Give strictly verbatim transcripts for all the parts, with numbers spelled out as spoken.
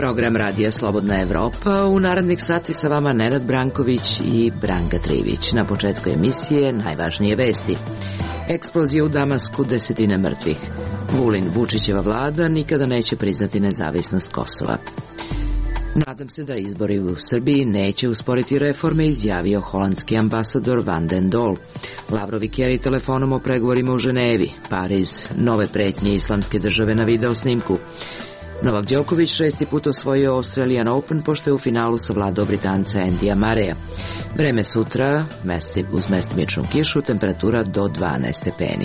Program Radija Slobodna Evropa. U narednih sati sa vama Nenad Branković i Branka Trivić. Na početku emisije najvažnije vesti. Eksplozija u Damasku, desetine mrtvih. Vulin, Vučićeva vlada nikada neće priznati nezavisnost Kosova. Nadam se da izbori u Srbiji neće usporiti reforme, izjavio holandski ambasador Van den Dol. Lavrov i Kerry telefonom o pregovorima u Ženevi. Pariz, nove pretnje islamske države na video snimku. Novak Đoković šesti put osvojio Australian Open, pošto je u finalu savladao Britanca Andyja Murraya. Vreme sutra, mesti, uz mestimičnu kišu, temperatura do dvanaest stepeni.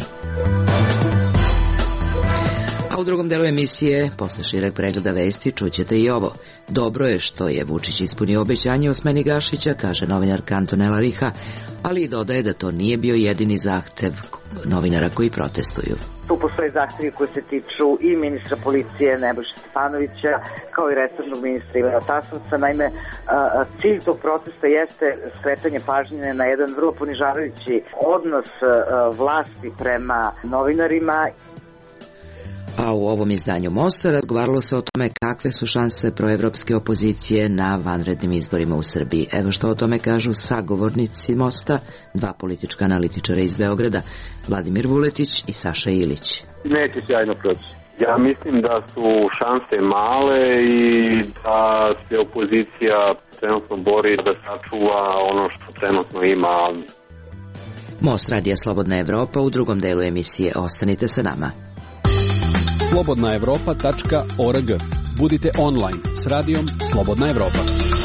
A u drugom delu emisije, posle šireg pregleda vesti, čućete i ovo. Dobro je što je Vučić ispunio obećanje o smeni Gašića, kaže novinarka Antonela Riha, ali i dodaje da to nije bio jedini zahtev novinara koji protestuju. Tu postoje zahtevi koji se tiču i ministra policije Nebojše Stefanovića, kao i resornog ministra Ivana Tasovca. Naime, cilj tog protesta jeste skretanje pažnje na jedan vrlo ponižavajući odnos vlasti prema novinarima. A u ovom izdanju Mosta razgovaralo se o tome kakve su šanse proevropske opozicije na vanrednim izborima u Srbiji. Evo što o tome kažu sagovornici Mosta, dva politička analitičara iz Beograda, Vladimir Vuletić i Saša Ilić. Neće sjajno proći. Ja mislim da su šanse male i da se opozicija trenutno bori da sačuva ono što trenutno ima. Most Radija Slobodna Evropa u drugom delu emisije. Ostanite sa nama. slobodna evropa tačka org. Budite online s radijom Slobodna Evropa.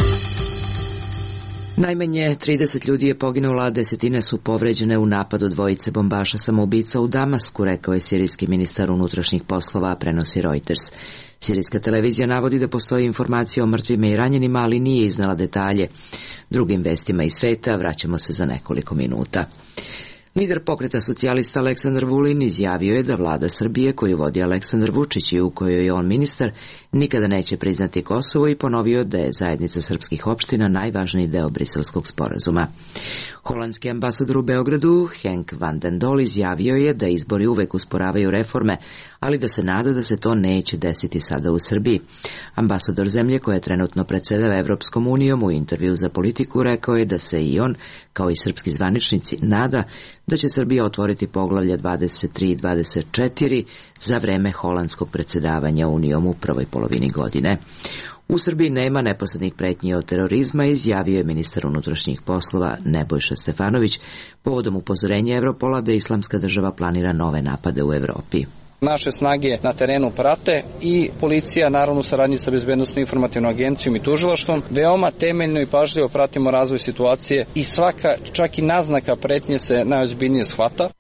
Najmanje trideset ljudi je poginulo, a desetine su povređene u napadu dvojice bombaša samoubica u Damasku, rekao je sirijski ministar unutrašnjih poslova, prenosi Reuters. Sirijska televizija navodi da postoji informacija o mrtvima i ranjenima, ali nije iznala detalje. Drugim vestima iz sveta vraćamo se za nekoliko minuta. Lider pokreta socijalista Aleksandar Vulin izjavio je da vlada Srbije, koju vodi Aleksandar Vučić i u kojoj je on ministar, nikada neće priznati Kosovo i ponovio da je zajednica srpskih opština najvažniji deo Briselskog sporazuma. Holandski ambasador u Beogradu, Henk van den Dol, izjavio je da izbori uvek usporavaju reforme, ali da se nada da se to neće desiti sada u Srbiji. Ambasador zemlje, koja trenutno predsedava Evropskom unijom, u intervju za Politiku rekao je da se i on, kao i srpski zvaničnici, nada da će Srbija otvoriti poglavlja dvadeset tri i dvadeset četiri za vreme holandskog predsedavanja unijom u prvoj polovini godine. U Srbiji nema neposrednih pretnji od terorizma, izjavio je ministar unutrašnjih poslova Nebojša Stefanović povodom upozorenja Evropola da islamska država planira nove napade u Evropi. Naše snage na terenu prate i policija, naravno u saradnji sa Bezbednosno informativnom agencijom i tužilaštvom, veoma temeljno i pažljivo pratimo razvoj situacije i svaka, čak i naznaka pretnje se najozbiljnije shvata.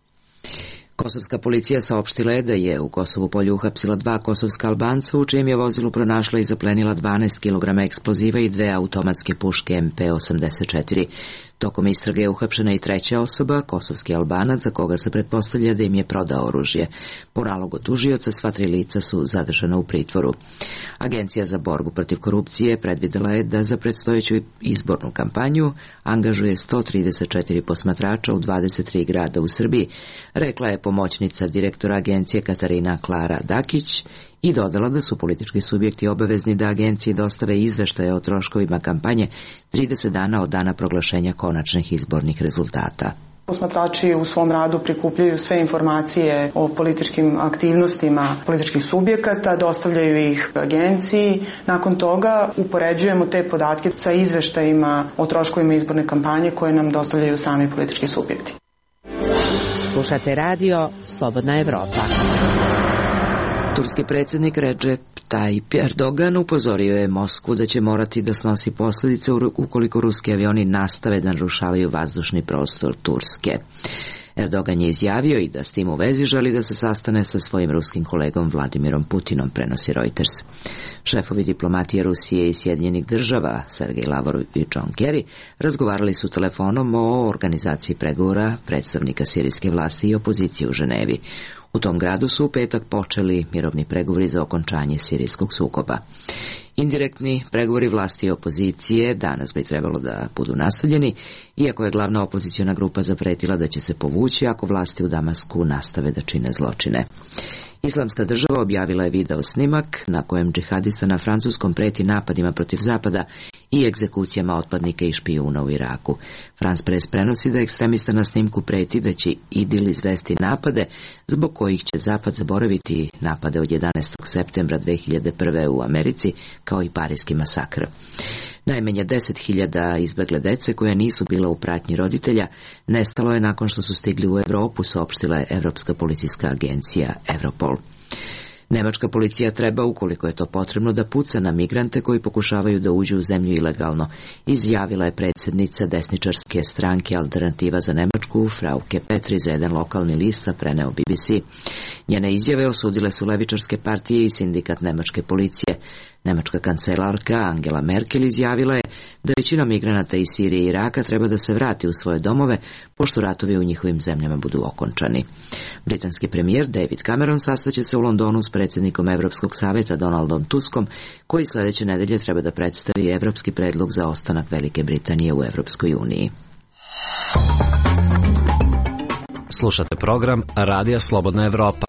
Kosovska policija saopštila je da je u Kosovu Polju uhapsila dva kosovska Albanca, u čijem je vozilu pronašla i zaplenila dvanaest kilograma eksploziva i dve automatske puške em pe osamdeset četiri. Tokom istrage je uhapšena i treća osoba, kosovski Albanac, za koga se pretpostavlja da im je prodao oružje. Po nalogu tužioca sva tri lica su zadržana u pritvoru. Agencija za borbu protiv korupcije predvidela je da za predstojeću izbornu kampanju angažuje sto trideset četiri posmatrača u dvadeset tri grada u Srbiji, rekla je pomoćnica direktora agencije Katarina Klara Dakić i dodala da su politički subjekti obavezni da agenciji dostave izveštaje o troškovima kampanje trideset dana od dana proglašenja konačnih izbornih rezultata. Posmatrači u svom radu prikupljaju sve informacije o političkim aktivnostima političkih subjekata, dostavljaju ih agenciji. Nakon toga upoređujemo te podatke sa izveštajima o troškovima izborne kampanje koje nam dostavljaju sami politički subjekti. Slušate radio Slobodna Evropa. Turski predsjednik Recep Tayyip Erdogan upozorio je Moskvu da će morati da snosi posljedice ukoliko ruski avioni nastave da narušavaju vazdušni prostor Turske. Erdogan je izjavio i da s tim u vezi želi da se sastane sa svojim ruskim kolegom Vladimirom Putinom, prenosi Reuters. Šefovi diplomatije Rusije i Sjedinjenih država, Sergej Lavrov i John Kerry, razgovarali su telefonom o organizaciji pregovora predstavnika sirijske vlasti i opozicije u Ženevi. U tom gradu su u petak počeli mirovni pregovori za okončanje sirijskog sukoba. Indirektni pregovori vlasti i opozicije danas bi trebalo da budu nastavljeni, iako je glavna opoziciona grupa zapretila da će se povući ako vlasti u Damasku nastave da čine zločine. Islamska država objavila je video snimak na kojem džihadista na francuskom preti napadima protiv Zapada i egzekucijama otpadnika i špijuna u Iraku. France Press prenosi da ekstremista na snimku preti da će Idil izvesti napade zbog kojih će Zapad zaboraviti napade od jedanaestog septembra dve hiljade prve. u Americi, kao i parijski masakr. Najmanje deset hiljada izbegle dece koja nisu bila u pratnji roditelja nestalo je nakon što su stigli u Evropu, saopštila je Evropska policijska agencija Europol. Nemačka policija treba, ukoliko je to potrebno, da puca na migrante koji pokušavaju da uđu u zemlju ilegalno, izjavila je predsjednica desničarske stranke Alternativa za Nemačku, Frauke Petri, za jedan lokalni list, preneo B B C. Njene izjave osudile su levičarske partije i sindikat nemačke policije. Nemačka kancelarka Angela Merkel izjavila je da većina migranata iz Sirije i Iraka treba da se vrati u svoje domove, pošto ratovi u njihovim zemljama budu okončani. Britanski premijer David Cameron sastaće se u Londonu s predsjednikom Evropskog savjeta Donaldom Tuskom, koji sljedeće nedelje treba da predstavi evropski predlog za ostanak Velike Britanije u Evropskoj uniji. Slušate program Radija Slobodna Evropa.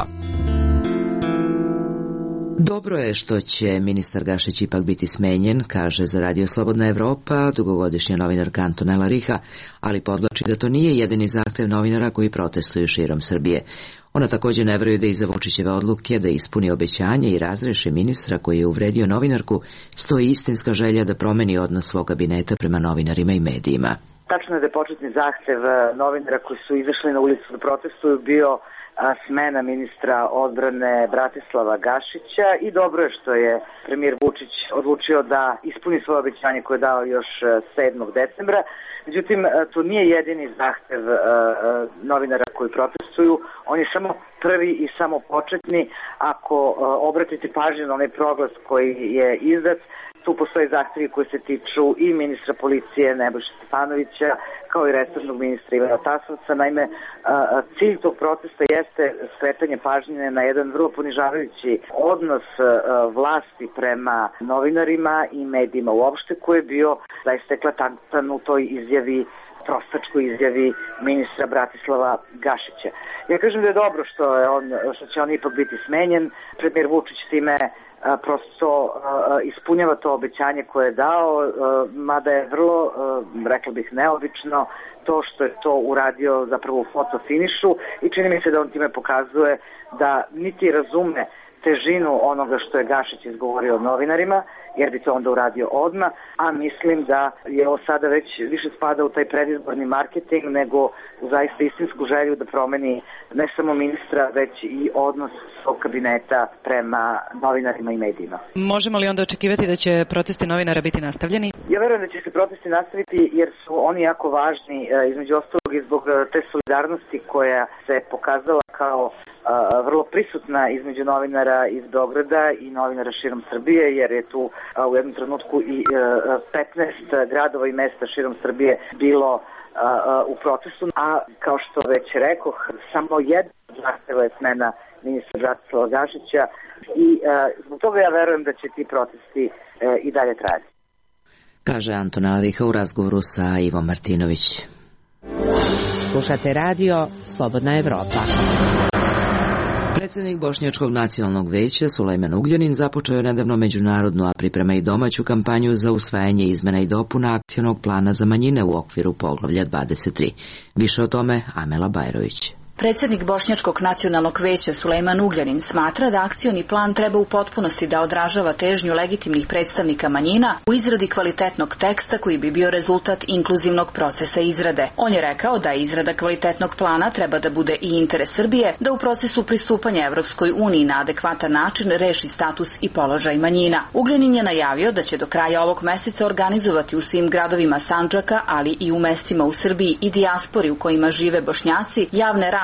Dobro je što će ministar Gašić ipak biti smenjen, kaže za Radio Slobodna Evropa dugogodišnja novinarka Antonela Riha, ali podvlači da to nije jedini zahtev novinara koji protestuju širom Srbije. Ona također ne veruje da iza Vučićeve odluke da ispuni obećanje i razreši ministra koji je uvredio novinarku stoji istinska želja da promeni odnos svog kabineta prema novinarima i medijima. Tačno je da je početni zahtev novinara koji su izašli na ulicu da protestuju bio smena ministra odbrane Bratislava Gašića i dobro je što je premijer Vučić odlučio da ispuni svoje obećanje koje je dao još sedmog decembra. Međutim, to nije jedini zahtev novinara koji protestuju, on je samo prvi i samo početni. Ako obratite pažnju na onaj proglas koji je izdat, tu postoje zahtjevi koji se tiču i ministra policije Nebojše Stefanovića, kao i resornog ministra Ivana Tasovca. Naime, cilj tog protesta jeste skretanje pažnje na jedan vrlo ponižavajući odnos vlasti prema novinarima i medijima uopšte, koji je bio zaista eklatantan u toj izjavi, prostačkoj izjavi ministra Bratislava Gašića. Ja kažem da je dobro što, je on, što će on ipak biti smenjen. Premijer Vučić time prosto ispunjava to obećanje koje je dao, mada je vrlo, rekla bih, neobično to što je to uradio zapravo u fotofinišu i čini mi se da on time pokazuje da niti razume težinu onoga što je Gašić izgovorio novinarima, jer bi to onda uradio odmah, a mislim da je ovo sada već više spada u taj predizborni marketing nego u zaista istinsku želju da promeni ne samo ministra, već i odnos svog kabineta prema novinarima i medijima. Možemo li onda očekivati da će protesti novinara biti nastavljeni? Ja verujem da će se protesti nastaviti jer su oni jako važni, između ostalog i zbog te solidarnosti koja se pokazala kao vrlo prisutna između novinara iz Beograda i novinara širom Srbije, jer je tu u jednom trenutku i petnaest gradova i mesta širom Srbije bilo u protestu, a kao što već rekoh, samo jedna zahteva je smena ministra Bratislava Gašića i zbog toga ja verujem da će ti protesti i dalje trajati. Kaže Antonela Riha u razgovoru sa Ivom Martinović. Slušate radio Slobodna Evropa. Predsjednik Bošnjačkog nacionalnog veća Sulejman Ugljanin započeo je nedavno međunarodnu, a priprema i domaću kampanju za usvajanje izmena i dopuna akcionog plana za manjine u okviru poglavlja dvadeset tri. Više o tome Amela Bajrović. Predsjednik Bošnjačkog nacionalnog veća Sulejman Ugljanin smatra da akcioni plan treba u potpunosti da odražava težnju legitimnih predstavnika manjina u izradi kvalitetnog teksta koji bi bio rezultat inkluzivnog procesa izrade. On je rekao da izrada kvalitetnog plana treba da bude i interes Srbije, da u procesu pristupanja Evropskoj uniji na adekvatan način reši status i položaj manjina. Ugljanin je najavio da će do kraja ovog meseca organizovati u svim gradovima Sandžaka, ali i u mestima u Srbiji i dijaspori u kojima žive Bošnjaci, javne rasprave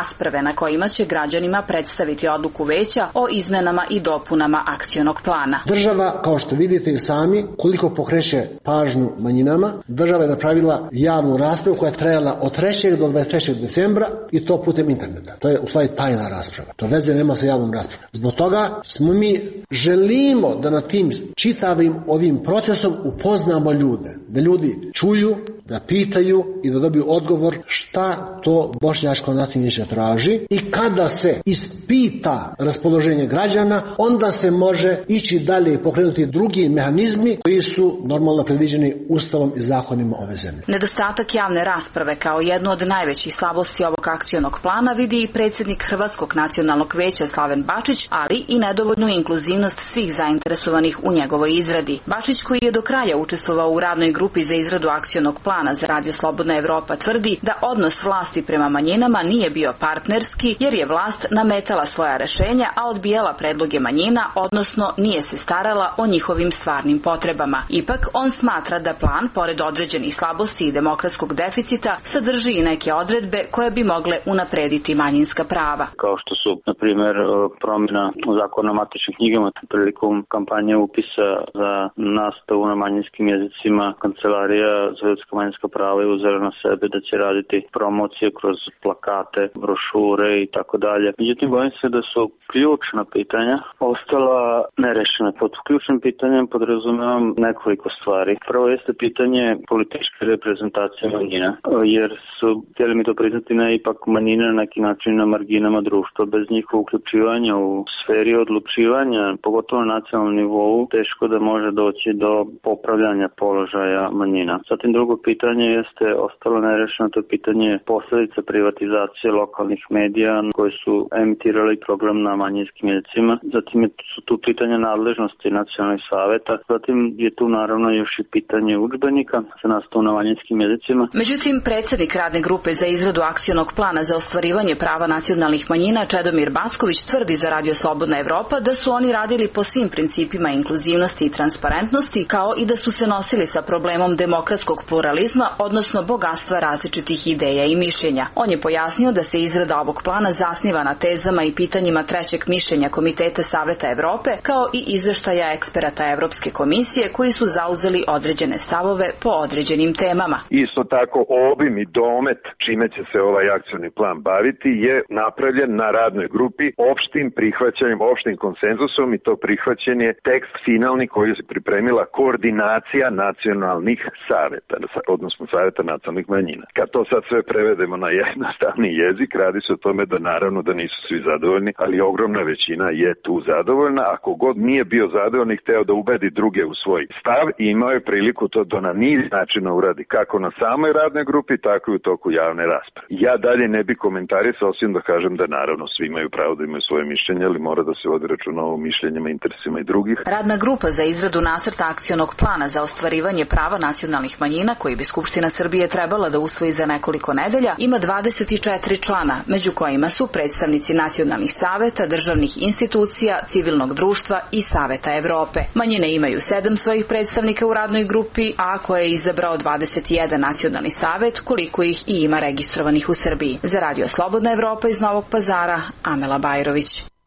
rasprave na kojima će građanima predstaviti odluku veća o izmenama i dopunama akcionog plana. Država, kao što vidite i sami, koliko pokreće pažnju manjinama, država je napravila javnu raspravu koja je trajala od trećeg do dvadeset trećeg decembra i to putem interneta. To je u stvari tajna rasprava. To veze nema sa javnom raspravom. Zbog toga smo mi želimo da na tim čitavim ovim procesom upoznamo ljude. Da ljudi čuju, da pitaju i da dobiju odgovor šta to Bošnjačko nacionalno vijeće traži i kada se ispita raspoloženje građana, onda se može ići dalje i pokrenuti drugi mehanizmi koji su normalno predviđeni Ustavom i zakonima ove zemlje. Nedostatak javne rasprave kao jednu od najvećih slabosti ovog akcionog plana vidi i predsjednik Hrvatskog nacionalnog veća Slaven Bačić, ali i nedovoljnu inkluzivnost svih zainteresovanih u njegovoj izradi. Bačić, koji je do kraja učestvovao u radnoj grupi za izradu akcionog plana za Radio Slobodna Evropa, tvrdi da odnos vlasti prema manjinama nije bio partnerski jer je vlast nametala svoja rešenja, a odbijala predloge manjina, odnosno nije se starala o njihovim stvarnim potrebama. Ipak, on smatra da plan, pored određenih slabosti i demokratskog deficita, sadrži i neke odredbe koje bi mogle unaprediti manjinska prava. Kao što su, na primjer, promjena u zakonu o matičnim knjigama prilikom kampanje upisa za nastavu na manjinskim jezicima, Kancelarija za ljudska manjinska prava je uzela na sebe da će raditi promocije kroz plakate, brošure i tako dalje. Međutim, bojim se da su ključna pitanja ostala nerešena. Pod ključnim pitanjem podrazumevam nekoliko stvari. Prvo jeste pitanje političke reprezentacije manjina, jer su, htjeli mi to priznati, ne ipak manjine na neki način na marginama društva. Bez njihovog uključivanja u sferi odlučivanja, pogotovo na nacionalnom nivou, teško da može doći do popravljanja položaja manjina. Zatim drugo pitanje jeste ostalo nerešeno, to je pitanje posljedica privatizacije lokalnih medija koji su emitirali program na manjinskim jezicima. Zatim su tu pitanja nadležnosti nacionalnih saveta. Zatim je tu naravno još i pitanje udžbenika za nastavu na manjinskim jezicima. Međutim, predsjednik radne grupe za izradu akcionog plana za ostvarivanje prava nacionalnih manjina Čedomir Basković tvrdi za Radio Slobodna Evropa da su oni radili po svim principima inkluzivnosti i transparentnosti, kao i da su se nosili sa problemom demokratskog pluralizma, odnosno bogatstva različitih ideja i mišljenja. On je pojasnio da se izrada ovog plana zasniva na tezama i pitanjima trećeg mišljenja Komiteta Saveta Evrope, kao i izveštaja eksperata Evropske komisije koji su zauzeli određene stavove po određenim temama. Isto tako, obim i domet čime će se ovaj akcioni plan baviti je napravljen na radnoj grupi opštim prihvaćanjem, opštim konsenzusom, i to prihvaćen je tekst finalni koji je pripremila koordinacija nacionalnih saveta, odnosno saveta nacionalnih manjina. Kad to sad sve prevedemo na jednostavni jezik, radi se o tome da naravno da nisu svi zadovoljni, ali ogromna većina je tu zadovoljna. Ako god nije bio zadovoljni, hteo da ubedi druge u svoj stav i imao je priliku to da na niz načina uradi, kako na samoj radnoj grupi, tako i u toku javne rasprave. Ja dalje ne bi komentarisao, osim da kažem da naravno svi imaju pravo da imaju svoje mišljenje, ali mora da se vodi računa o mišljenjima, interesima i drugih. Radna grupa za izradu nacrta akcionog plana za ostvarivanje prava nacionalnih manjina, koji bi Skupština Srbije trebala da usvoji za nekoliko nedelja, ima dvadeset četiri člana, među kojima su predstavnici nacionalnih saveta, državnih institucija, civilnog društva i Saveta Evrope. Manjine imaju sedam svojih predstavnika u radnoj grupi, a koje je izabrao dvadeset jedan nacionalni savet, koliko ih i ima registrovanih u Srbiji. Za Radio Slobodna Evropa iz Novog Pazara, Amela Bajrović.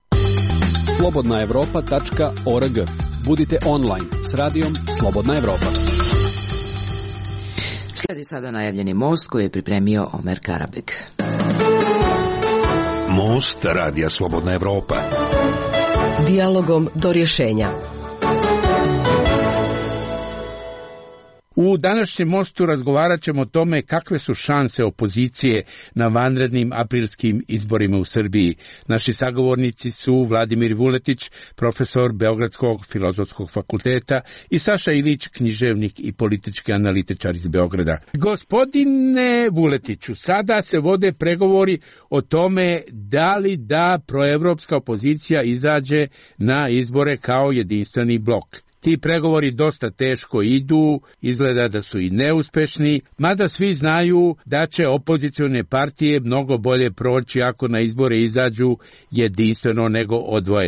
slobodna evropa tačka org. Budite online s radijom Slobodna Evropa. Sledi sada najavljeni most koji je pripremio Omer Karabek. Most Radija Slobodna Evropa. Dijalogom do rješenja. U današnjem mostu razgovarat ćemo o tome kakve su šanse opozicije na vanrednim aprilskim izborima u Srbiji. Naši sagovornici su Vladimir Vuletić, profesor Beogradskog filozofskog fakulteta, i Saša Ilić, književnik i politički analitičar iz Beograda. Gospodine Vuletiću, sada se vode pregovori o tome da li da proevropska opozicija izađe na izbore kao jedinstveni blok. Ti pregovori dosta teško idu, izgleda da su i neuspešni, mada svi znaju da će opozicione partije mnogo bolje proći ako na izbore izađu jedinstveno nego odvojeno.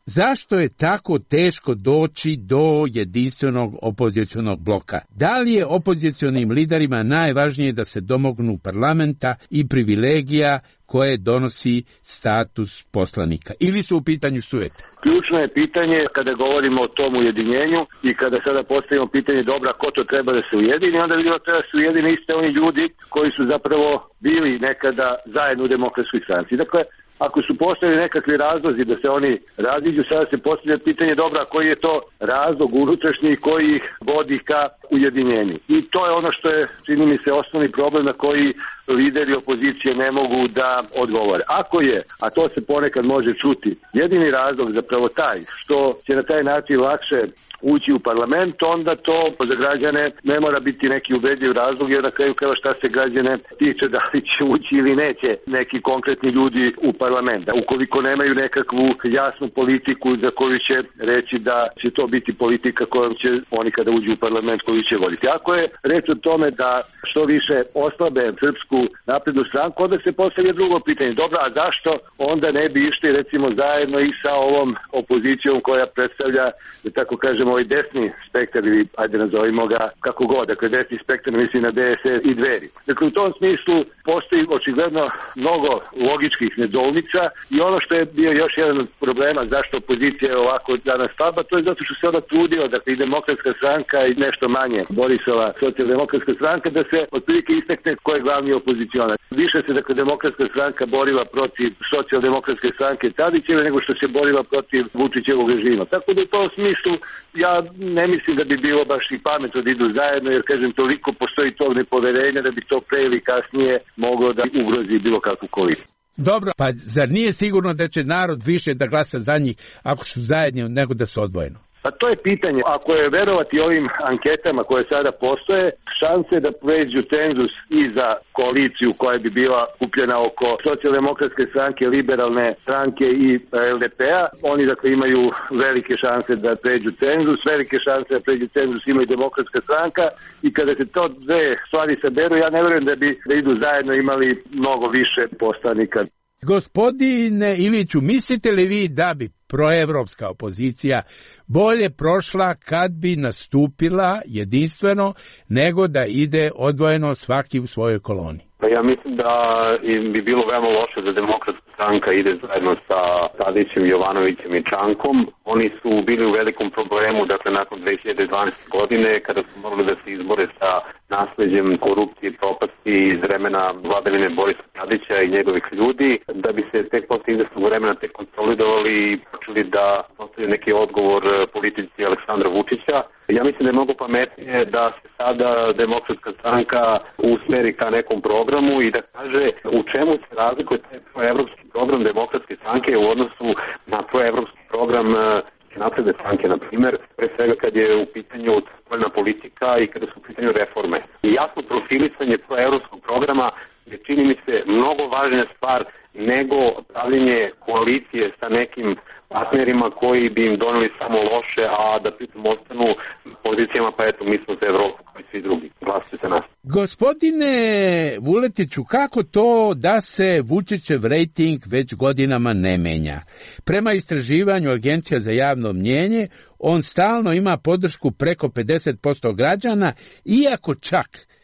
Zašto je tako teško doći do jedinstvenog opozicionog bloka? Da li je opozicionim liderima najvažnije da se domognu parlamenta i privilegija koje donosi status poslanika? Ili su u pitanju sujete? Ključno je pitanje kada govorimo o tom ujedinjenju i kada sada postavimo pitanje dobra ko to treba da se ujedini, onda vidimo da treba da se ujedini iste oni ljudi koji su zapravo bili nekada zajedno u Demokratskoj stranci. Dakle, ako su postojali nekakvi razlozi da se oni raziđu, sada se postavlja pitanje dobra koji je to razlog unutrašnji koji ih vodi ka ujedinjenju. I to je ono što je, čini mi se, osnovni problem na koji lideri opozicije ne mogu da odgovore. Ako je, a to se ponekad može čuti, jedini razlog zapravo taj što će na taj način lakše ući u parlament, onda to za građane ne mora biti neki ubedljiv razlog, jer na kraju krajeva šta se građane tiče da li će ući ili neće neki konkretni ljudi u parlament. Ukoliko nemaju nekakvu jasnu politiku za koju će reći da će to biti politika kojom će oni kada uđu u parlament koju će voditi. Ako je reč o tome da što više oslabe Srpsku naprednu stranku, onda se postavlja drugo pitanje. Dobro, a zašto onda ne bi išli recimo zajedno i sa ovom opozicijom koja predstavlja, da tako kažemo, ovaj desni spektar ili ajde nazovimo ga kako god, dakle desni spektar misli na D S S i Dveri. Dakle u tom smislu postoji očigledno mnogo logičkih nedoumica i ono što je bio još jedan od problema zašto opozicija je ovako danas slaba, to je zato što se ona trudila, dakle i Demokratska stranka i nešto manje Borisova socijaldemokratska stranka da se otprilike istekne ko je glavni opozicionar. Više se dakle Demokratska stranka borila protiv socijaldemokratske stranke Tadićeve nego što se borila protiv Vučićevog režima. Tako da u tom smislu ja ne mislim da bi bilo baš i pametno da idu zajedno, jer kažem toliko postoji tog nepoverenja da bi to pre ili kasnije moglo da ugrozi bilo kakvu koaliciju. Dobro, pa zar nije sigurno da će narod više da glasa za njih ako su zajedni nego da su odvojeno? Pa to je pitanje. Ako je verovati ovim anketama koje sada postoje, šanse da pređu cenzus i za koaliciju koja bi bila kupljena oko socijaldemokratske stranke, liberalne stranke i L D P-a, oni dakle imaju velike šanse da pređu cenzus, velike šanse da pređu cenzus ima i Demokratska stranka i kada se to dve stvari saberu, ja ne verujem da bi da idu zajedno imali mnogo više poslanika. Gospodine Iliću, mislite li vi da bi proevropska opozicija bolje prošla kad bi nastupila jedinstveno nego da ide odvojeno svaki u svojoj koloni? Pa ja mislim da im bi bilo veoma loše da Demokratska stranka ide zajedno sa Tadićem, Jovanovićem i Čankom. Oni su bili u velikom problemu, dakle nakon dve hiljade dvanaeste. godine, kada su morali da se izbore sa nasleđem korupcije i propasti iz vremena vladavine Borisa Tadića i njegovih ljudi, da bi se tek posle izvesnog vremena tek konsolidovali i počeli da postavljaju neki odgovor politici Aleksandra Vučića. Ja mislim da je mnogo pametnije da se sada Demokratska stranka usmeri ka nekom programu i da kaže u čemu se razlikuje taj proevropski program Demokratske stranke u odnosu na proevropski program Napredne stranke, na primjer, pre svega kad je u pitanju spoljna politika i kada su u pitanju reforme. I jasno profilisanje proevropskog programa je, čini mi se, mnogo važnija stvar nego pravljenje koalicije sa nekim partnerima koji bi im doneli samo loše, a da pritom ostanu pozicijama, pa eto, mi smo za Evropu kao i svi drugi. Glasite za nas. Gospodine Vuletiću, kako to da se Vučićev rejting već godinama ne menja? Prema istraživanju Agencija za javno mnjenje, on stalno ima podršku preko pedeset posto građana, iako čak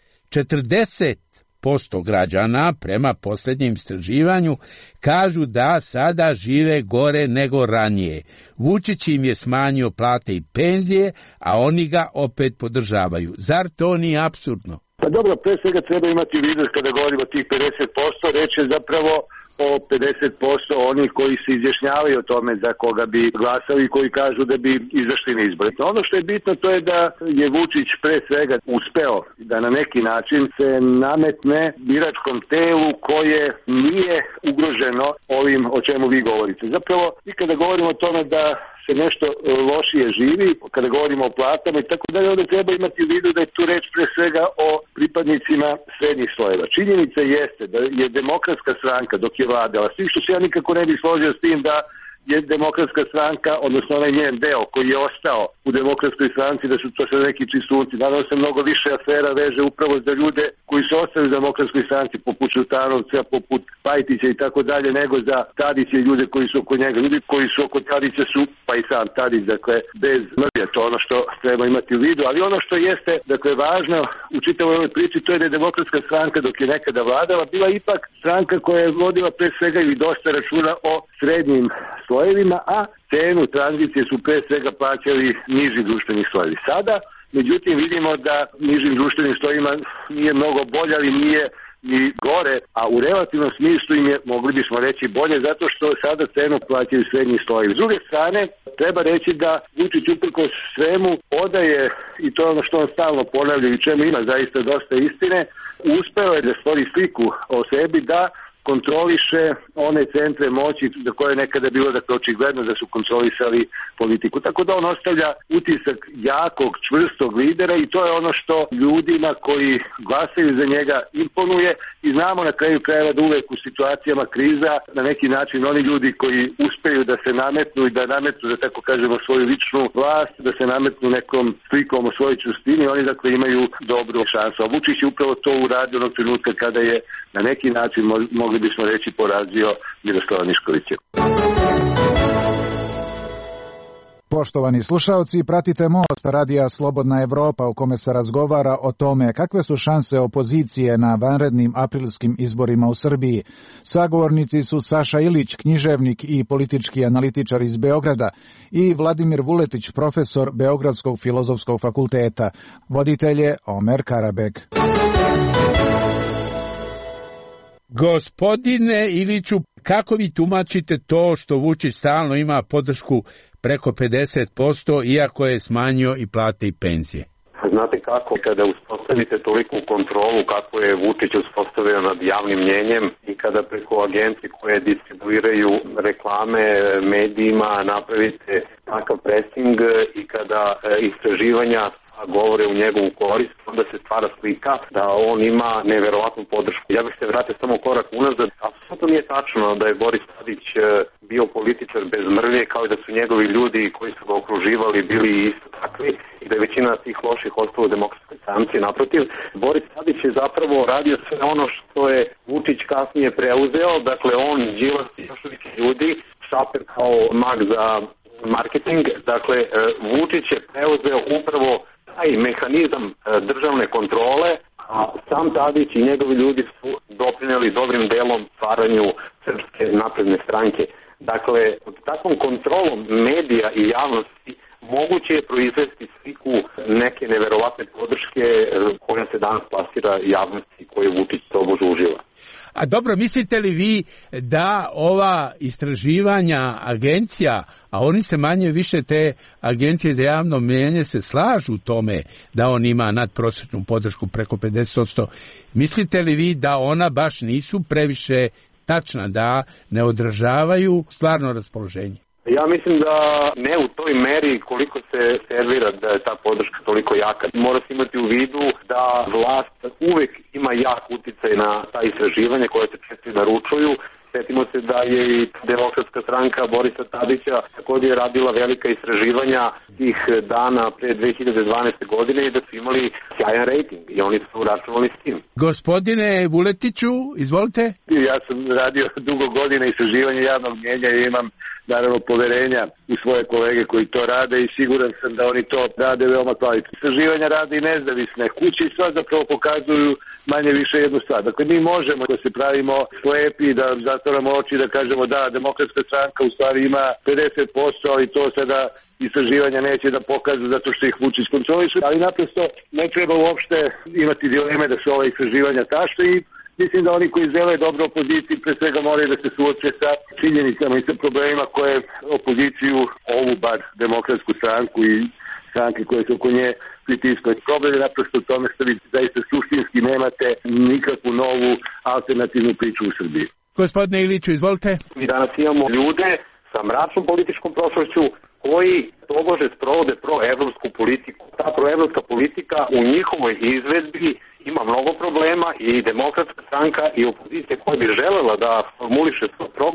četrdeset posto građana prema posljednjem istraživanju kažu da sada žive gore nego ranije. Vučić im je smanjio plate i penzije, a oni ga opet podržavaju. Zar to nije apsurdno? Pa dobro, pre svega treba imati u vidu kada govorimo o tih pedeset posto, reč je zapravo o pedeset posto onih koji se izjašnjavaju o tome za koga bi glasali i koji kažu da bi izašli na izbore. Ono što je bitno to je da je Vučić pre svega uspeo da na neki način se nametne biračkom telu koje nije ugroženo ovim o čemu vi govorite. Zapravo, i kada govorimo o tome da se nešto lošije živi, kada govorimo o platama i tako dalje, onda treba imati u vidu da je tu reč pre svega o pripadnicima srednjih slojeva. Činjenica jeste da je Demokratska stranka dok je vladala, svi što se ja nikako ne bih složio s tim da je Demokratska stranka, odnosno onaj njen deo koji je ostao u Demokratskoj stranci, da su to sve neki čistunci. Naravno se mnogo više afera veže upravo za ljude koji su ostali u Demokratskoj stranci, poput Šutanovca, poput Pajtića i tako dalje, nego za Tadića i ljude koji su oko njega. Ljudi koji su oko Tadića su, pa i sam Tadić, dakle, bez mrlje, to ono što treba imati u vidu. Ali ono što jeste, dakle, važno u čitavoj ovoj priči, to je da je Demokratska stranka, dok je nekada vladala, bila ipak stranka koja je vodila pre svega i dosta računa o srednjim slojevima, a cenu tranzicije su pre svega plaćali niži društveni slojevi. Sada, međutim, vidimo da nižim društvenim slojevima nije mnogo bolje, ali nije ni gore, a u relativnom smislu im je, mogli bismo reći, bolje, zato što sada cenu plaćaju srednji slojevi. S druge strane, treba reći da Vučić uprkos svemu odaje, i to je ono što on stalno ponavlja i čemu ima zaista dosta istine, uspeo je da stvori sliku o sebi, da kontroliše one centre moći za koje je nekada bilo dakle očigledno da su kontrolisali politiku. Tako da on ostavlja utisak jakog, čvrstog lidera i to je ono što ljudima koji glasaju za njega imponuje i znamo na kraju krajeva da uvek u situacijama kriza na neki način oni ljudi koji uspeju da se nametnu i da nametnu, da tako kažemo, svoju ličnu vlast, da se nametnu nekom slikom o svojoj čvrstini, oni dakle imaju dobru šansu. A Vučić je upravo to uradio onog trenutka kada je na neki način mogli bismo reći porazio Miroslava Miškovića. Poštovani slušalci, pratite Most radija Slobodna Evropa u kome se razgovara o tome kakve su šanse opozicije na vanrednim aprilskim izborima u Srbiji. Sagovornici su Saša Ilić, književnik i politički analitičar iz Beograda, i Vladimir Vuletić, profesor Beogradskog filozofskog fakulteta. Voditelj je Omer Karabek. Gospodine Iliću, kako vi tumačite to što Vučić stalno ima podršku preko pedeset posto, iako je smanjio i plate i penzije? Znate kako, kada uspostavite toliku kontrolu kako je Vučić uspostavio nad javnim mnjenjem i kada preko agencije koje distribuiraju reklame medijima napravite takav pressing i kada istraživanja govore u njegovu korist, onda se stvara slika da on ima neverovatnu podršku. Ja bih se vratio samo korak unazad. Apsolutno nije tačno da je Boris Tadić bio političar bez mrlje, kao i da su njegovi ljudi koji su ga okruživali bili isto takvi i da je većina tih loših ostalo u Demokratskoj stranci. Naprotiv, Boris Tadić je zapravo radio sve ono što je Vučić kasnije preuzeo, dakle on, Đilas i još neki ljudi, Šaper kao mag za marketing, dakle Vučić je preuzeo upravo taj mehanizam državne kontrole, a sam Tadić i njegovi ljudi su doprineli dobrim delom stvaranju Srpske napredne stranke. Dakle, pod takvom kontrolom medija i javnosti moguće je proizvesti sliku neke neverovatne podrške koja se danas plasira javnosti koju Vučić tobože uživa. A dobro, mislite li vi da ova istraživanja agencija, a oni se manje više te agencije za javno mnijenje se slažu u tome da on ima nadprosječnu podršku preko pedeset posto, mislite li vi da ona baš nisu previše tačna, da ne odražavaju stvarno raspoloženje? Ja mislim da ne u toj meri koliko se servira da je ta podrška toliko jaka. Mora se imati u vidu da vlast uvek ima jak uticaj na ta istraživanja koje se često naručuju. Sjetimo se da je i Demokratska stranka Borisa Tadića također radila velika istraživanja tih dana pre dve hiljade dvanaeste. godine i da su imali sjajan rejting i oni su računali s tim. Gospodine Vuletiću, izvolite. Ja sam radio dugo godina istraživanja javnog mnjenja i imam naravno poverenja u svoje kolege koji to rade i siguran sam da oni to rade veoma kvalitetno. Istraživanja rade i nezavisne kuće i sad zapravo pokazuju manje više jednu stvar. Dakle, mi možemo da se pravimo slepi, da zatvoramo oči i da kažemo da Demokratska stranka u stvari ima pedeset posto, ali to sada istraživanja neće da pokažu zato što ih Vučić kontroliše, ali naprosto ne treba uopšte imati dileme da su ova istraživanja tašta i mislim da oni koji žele dobro opoziciji pre svega moraju da se suoče sa činjenicama i sa problemima koje opoziciju, ovu bar Demokratsku stranku i stranke koje su oko nje pritiskaju. Problem je naprosto u tome što vi zaista suštinski nemate nikakvu novu alternativnu priču u Srbiji. Gospodine Iliću, izvolite. Mi danas imamo ljude sa mračnom političkom prošlošću koji tobože sprovode proevropsku politiku. Ta proevropska politika u njihovoj izvedbi ima mnogo problema i Demokratska stranka i opozicija koja bi želela da formuliše svoj program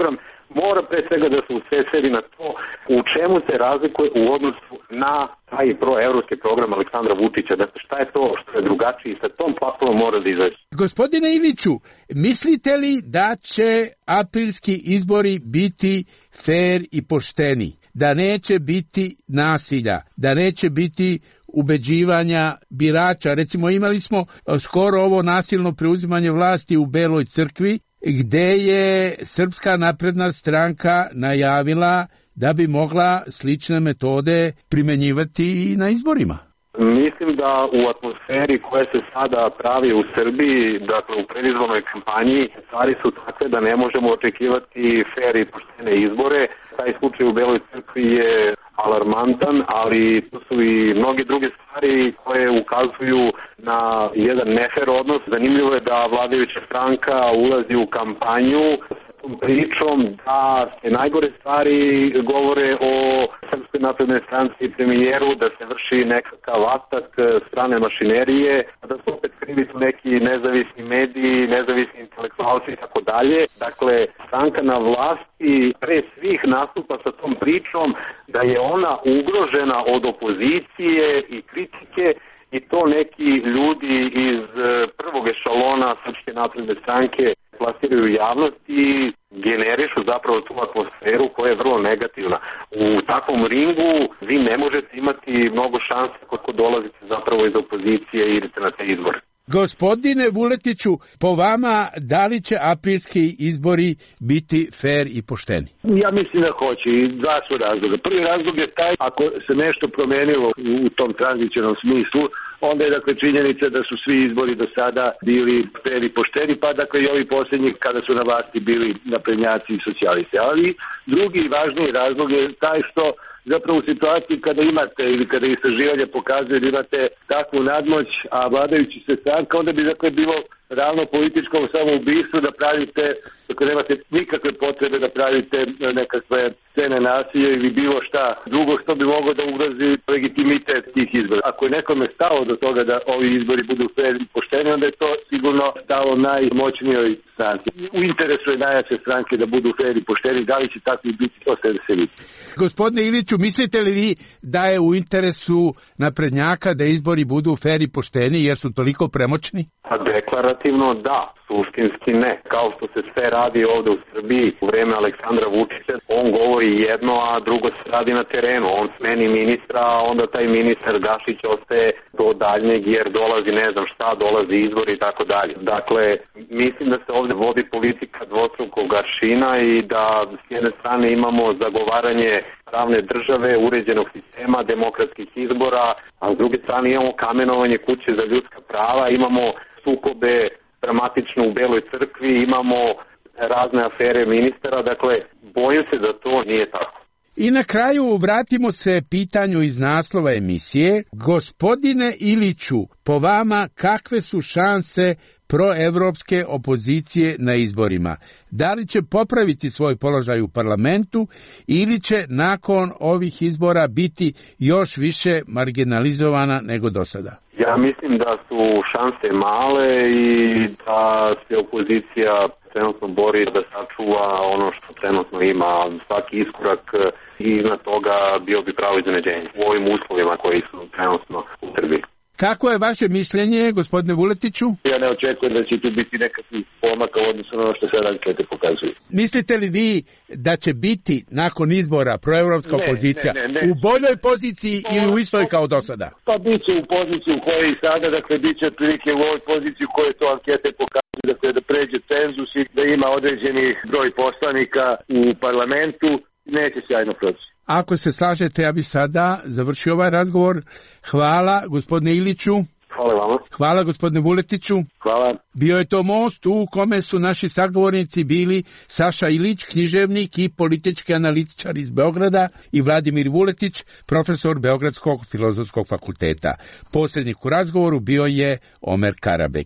mora pre svega da se usredsredi na to u čemu se razlikuje u odnosu na taj proevropski program Aleksandra Vučića. Dakle, šta je to što je drugačiji, sa tom platformom mora da izaći. Gospodine Iliću, mislite li da će aprilski izbori biti fer i pošteni? Da neće biti nasilja, da neće biti ubeđivanja birača? Recimo, imali smo skoro ovo nasilno preuzimanje vlasti u Beloj crkvi, gde je Srpska napredna stranka najavila da bi mogla slične metode primenjivati i na izborima. Mislim da u atmosferi koja se sada pravi u Srbiji, dakle u predizbornoj kampanji, stvari su takve da ne možemo očekivati fer i poštene izbore. Taj slučaj u Beloj crkvi je alarmantan, ali to su i mnoge druge stvari koje ukazuju na jedan nefer odnos. Zanimljivo je da vladajuća stranka ulazi u kampanju sa tom pričom da se najgore stvari govore o Srpskoj naprednoj stranci i premijeru, da se vrši nekakav atak strane mašinerije, da su opet krivi su neki nezavisni mediji, nezavisni intelektualci i tako dalje. Dakle, stranka na vlasti pre svih nastupa sa tom pričom da je ona ugrožena od opozicije i kritike, i to neki ljudi iz prvog ešalona Srpske napredne stranke plasiraju javnosti i generišu zapravo tu atmosferu koja je vrlo negativna. U takvom ringu vi ne možete imati mnogo šanse kako dolazite zapravo iz opozicije i idete na te izbore. Gospodine Vuletiću, po vama, da li će aprilski izbori biti fer i pošteni? Ja mislim da hoće i dva su razloga. Prvi razlog je taj, ako se nešto promenilo u tom tranzicionalnom smislu, onda je dakle činjenica da su svi izbori do sada bili fer i pošteni, pa dakle i ovi posljednji kada su na vlasti bili naprednjaci i socijalisti. Ali drugi i važniji razlog je taj što zapravo u situaciji kada imate ili kada istraživanje pokazuje da imate takvu nadmoć, a vladajući se stranka, onda bi dakle bilo ravno političkom samoubistvu da pravite, dakle nemate nikakve potrebe da pravite nekakve scene nasilja ili bilo šta drugo što bi moglo da ugrozi legitimitet tih izbora. Ako je nekome stalo do toga da ovi izbori budu fer i pošteni, onda je to sigurno stalo najmoćnijoj stranci. U interesu je najjače stranke da budu fer i pošteni, da li će takvi biti, to se da se vidi. Gospodine Iliću, mislite li vi da je u interesu naprednjaka da izbori budu fer i pošteni jer su toliko premoćni? Pa deklarativno da, suštinski ne. Kao što se sve radi ovde u Srbiji u vreme Aleksandra Vučića, on govori jedno, a drugo se radi na terenu. On smeni ministra, a onda taj ministar Gašić ostaje do daljnjeg jer dolazi ne znam šta, dolazi izbor i tako dalje. Dakle, mislim da se ovde vodi politika dvostrukog aršina i da s jedne strane imamo zagovaranje pravne države, uređenog sistema, demokratskih izbora, a s druge strane imamo kamenovanje kuće za ljudska prava, imamo sukobe dramatično u Beloj crkvi, imamo razne afere ministara, dakle, bojim se da to nije tako. I na kraju vratimo se pitanju iz naslova emisije. Gospodine Iliću, po vama kakve su šanse proevropske opozicije na izborima? Da li će popraviti svoj položaj u parlamentu ili će nakon ovih izbora biti još više marginalizovana nego do sada? Ja mislim da su šanse male i da se opozicija trenutno bori da sačuva ono što trenutno ima. Svaki iskorak iznad toga bio bi pravo iznenađenje u ovim uslovima koji su trenutno u Srbiji. Kako je vaše mišljenje, gospodine Vuletiću? Ja ne očekujem da će tu biti nekakvi pomaka u odnosu na ono što sad ankete pokazuju. Mislite li vi da će biti nakon izbora proevropska ne, opozicija ne, ne, ne. u boljoj poziciji o, ili u istoj kao do sada? Pa bit će u poziciji u kojoj i sada, dakle bit će prilike u ovoj poziciji u kojoj to ankete pokazuju, dakle da pređe cenzus i da ima određeni broj poslanika u parlamentu, neće sjajno proći. Ako se slažete, ja bih sada završio ovaj razgovor. Hvala, gospodine Iliću. Hvala vama. Hvala, gospodine Vuletiću. Hvala. Bio je to most u kome su naši sagovornici bili Saša Ilić, književnik i politički analitičar iz Beograda, i Vladimir Vuletić, profesor Beogradskog filozofskog fakulteta. Posrednik u razgovoru bio je Omer Karabek.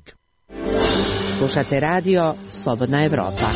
Slušate radio Slobodna Evropa.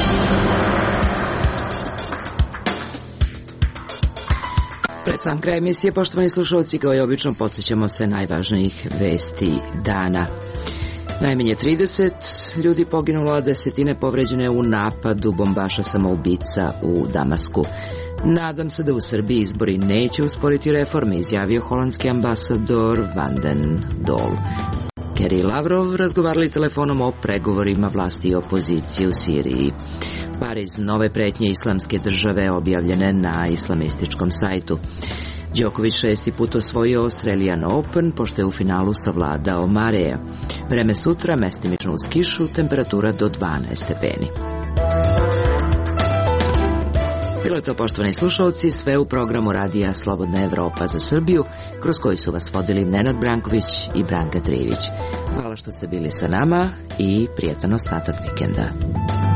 Pred sam kraj emisije, poštovani slušalci, kao i obično, podsjećamo se najvažnijih vesti dana. Najmanje trideset ljudi poginulo, a desetine povređene u napadu bombaša samoubica u Damasku. Nadam se da u Srbiji izbori neće usporiti reforme, izjavio holandski ambasador Van den Dol. Kerry i Lavrov razgovarali telefonom o pregovorima vlasti i opozicije u Siriji. Pariz, nove pretnje islamske države objavljene na islamističkom sajtu. Đoković šesti put osvojio Australian Open, pošto je u finalu savladao Mareja. Vreme sutra, mestimično uz kišu, temperatura do dvanaest stepeni. Bilo je to, poštovani slušalci, sve u programu radija Slobodna Evropa za Srbiju, kroz koji su vas vodili Nenad Branković i Branka Trivić. Hvala što ste bili sa nama i prijatan ostatak vikenda.